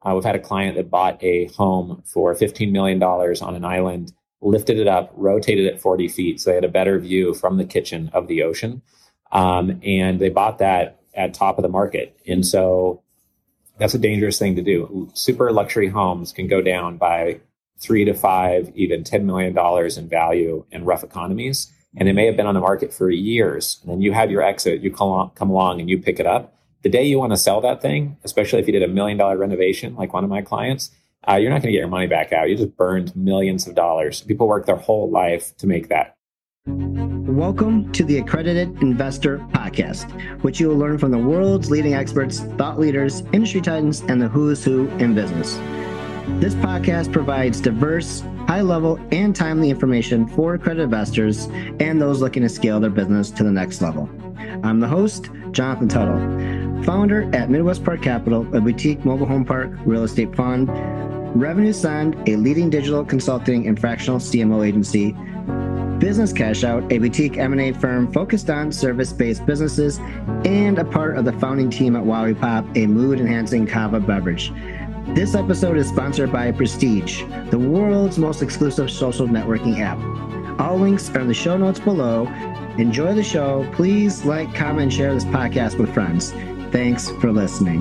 We've had a client that bought a home for $15 million on an island, lifted it up, rotated it 40 feet. So they had a better view from the kitchen of the ocean. And they bought that at top of the market. And so that's a dangerous thing to do. Super luxury homes can go down by 3 to 5, even $10 million in value in rough economies. And they may have been on the market for years. And then you have your exit, you come along and you pick it up. The day you want to sell that thing, especially if you did $1 million renovation, like one of my clients, you're not going to get your money back out. You just burned millions of dollars. People work their whole life to make that. Welcome to the Accredited Investor Podcast, which you will learn from the world's leading experts, thought leaders, industry titans, and the who's who in business. This podcast provides diverse, high-level, and timely information for accredited investors and those looking to scale their business to the next level. I'm the host, Jonathan Tuttle, founder at Midwest Park Capital, a boutique mobile home park real estate fund, Revenue Send, a leading digital consulting and fractional CMO agency, Business Cash Out, a boutique M&A firm focused on service-based businesses, and a part of the founding team at Wowie Pop, a mood-enhancing kava beverage. This episode is sponsored by Prestige, the world's most exclusive social networking app. All links are in the show notes below. Enjoy the show. Please like, comment, and share this podcast with friends. Thanks for listening.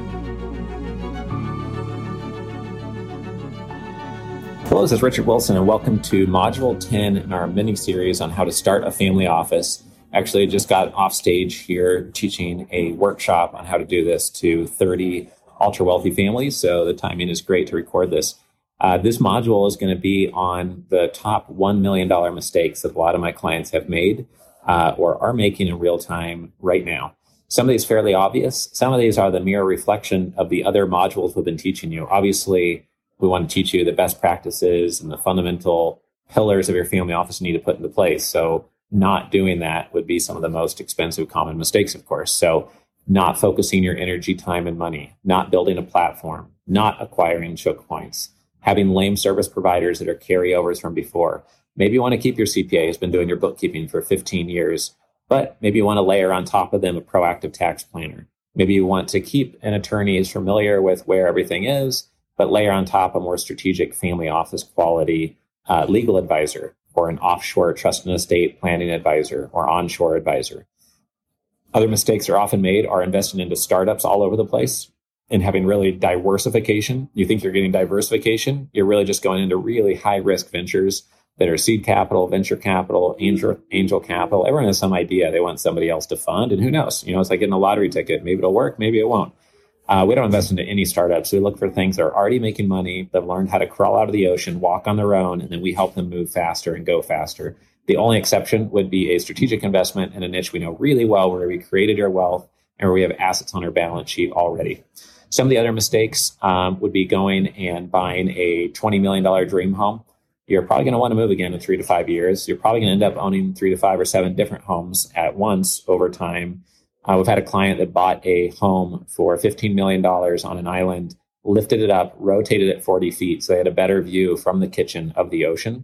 Hello, this is Richard Wilson, and welcome to Module 10 in our mini-series on how to start a family office. Actually, I just got off stage here teaching a workshop on how to do this to 30 ultra-wealthy families, so the timing is great to record this. This module is going to be on the top $1 million mistakes that a lot of my clients have made or are making in real time right now. Some of these fairly obvious. Some of these are the mirror reflection of the other modules we've been teaching you. Obviously, we want to teach you the best practices and the fundamental pillars of your family office you need to put into place. So not doing that would be some of the most expensive common mistakes, of course. So not focusing your energy, time, and money, not building a platform, not acquiring choke points, having lame service providers that are carryovers from before. Maybe you want to keep your CPA who's been doing your bookkeeping for 15 years, but maybe you want to layer on top of them a proactive tax planner. Maybe you want to keep an attorney who's familiar with where everything is, but layer on top a more strategic family office quality legal advisor or an offshore trust and estate planning advisor or onshore advisor. Other mistakes that are often made are investing into startups all over the place and having really diversification. You think you're getting diversification. You're really just going into really high risk ventures that are seed capital, venture capital, angel capital. Everyone has some idea they want somebody else to fund. And who knows? It's like getting a lottery ticket. Maybe it'll work. Maybe it won't. We don't invest into any startups. We look for things that are already making money, that have learned how to crawl out of the ocean, walk on their own, and then we help them move faster and go faster. The only exception would be a strategic investment in a niche we know really well, where we created our wealth and where we have assets on our balance sheet already. Some of the other mistakes would be going and buying a $20 million dream home. You're probably going to want to move again in 3 to 5 years. You're probably going to end up owning 3 to 5 or 7 different homes at once over time. We've had a client that bought a home for $15 million on an island, lifted it up, rotated it 40 feet. So they had a better view from the kitchen of the ocean.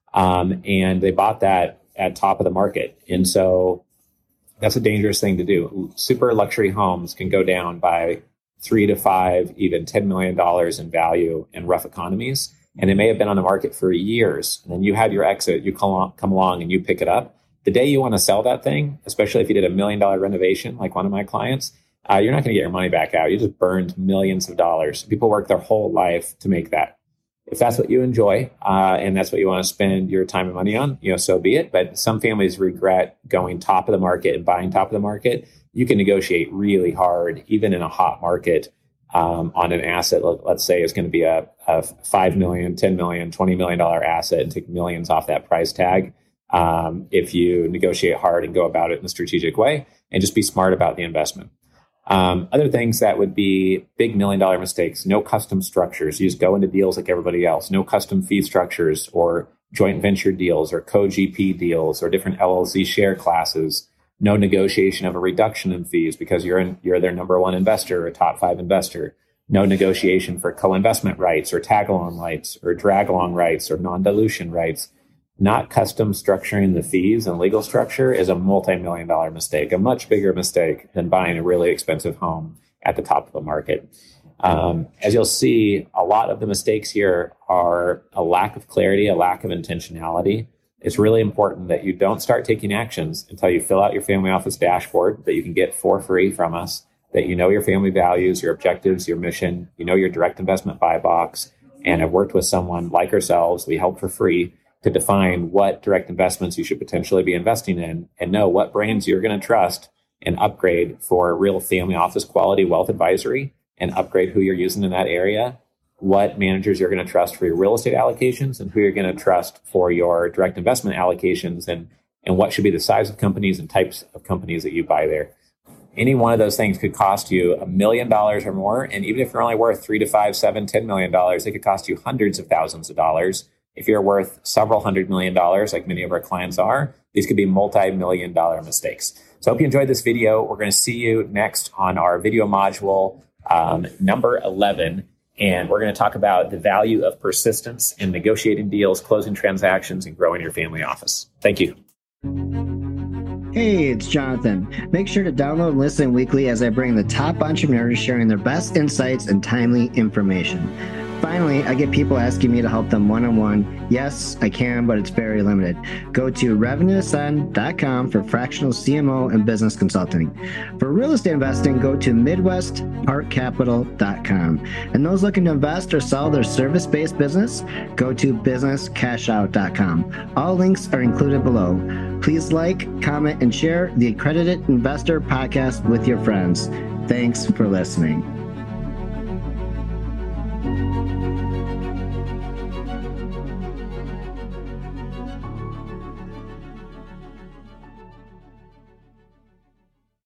And they bought that at top of the market. And so that's a dangerous thing to do. Super luxury homes can go down by 3 to 5, even $10 million in value in rough economies. And they may have been on the market for years. And then you have your exit, you come along and you pick it up. The day you want to sell that thing, especially if you did $1 million renovation, like one of my clients, you're not going to get your money back out. You just burned millions of dollars. People work their whole life to make that. If that's what you enjoy and that's what you want to spend your time and money on, so be it. But some families regret going top of the market and buying top of the market. You can negotiate really hard, even in a hot market, on an asset. Let's say it's going to be a $5 million, $10 million, $20 million asset and take millions off that price tag. If you negotiate hard and go about it in a strategic way and just be smart about the investment. Other things that would be big $1 million mistakes: no custom structures. You just go into deals like everybody else. No custom fee structures or joint venture deals or co-GP deals or different LLC share classes. No negotiation of a reduction in fees because you're their number one investor or top 5 investor. No negotiation for co-investment rights or tag-along rights or drag-along rights or non-dilution rights. Not custom structuring the fees and legal structure is a multi-million-dollar mistake, a much bigger mistake than buying a really expensive home at the top of the market. As you'll see, a lot of the mistakes here are a lack of clarity, a lack of intentionality. It's really important that you don't start taking actions until you fill out your family office dashboard that you can get for free from us, that you know your family values, your objectives, your mission, you know your direct investment buy box, and have worked with someone like ourselves, we help for free to define what direct investments you should potentially be investing in and know what brands you're going to trust and upgrade for real family office quality wealth advisory and upgrade who you're using in that area, what managers you're going to trust for your real estate allocations and who you're going to trust for your direct investment allocations, and what should be the size of companies and types of companies that you buy there. Any one of those things could cost you $1 million or more. And even if you're only worth $3 to $5, $7, $10 million, they could cost you hundreds of thousands of dollars. If you're worth several $100 million, like many of our clients are, these could be multi-million dollar mistakes. So I hope you enjoyed this video. We're going to see you next on our video module number 11. And we're going to talk about the value of persistence in negotiating deals, closing transactions, and growing your family office. Thank you. Hey, it's Jonathan. Make sure to download and listen weekly as I bring the top entrepreneurs sharing their best insights and timely information. Finally, I get people asking me to help them one-on-one. Yes, I can, but it's very limited. Go to revenueascend.com for fractional CMO and business consulting. For real estate investing, go to midwestparkcapital.com. And those looking to invest or sell their service-based business, go to businesscashout.com. All links are included below. Please like, comment, and share the Accredited Investor Podcast with your friends. Thanks for listening.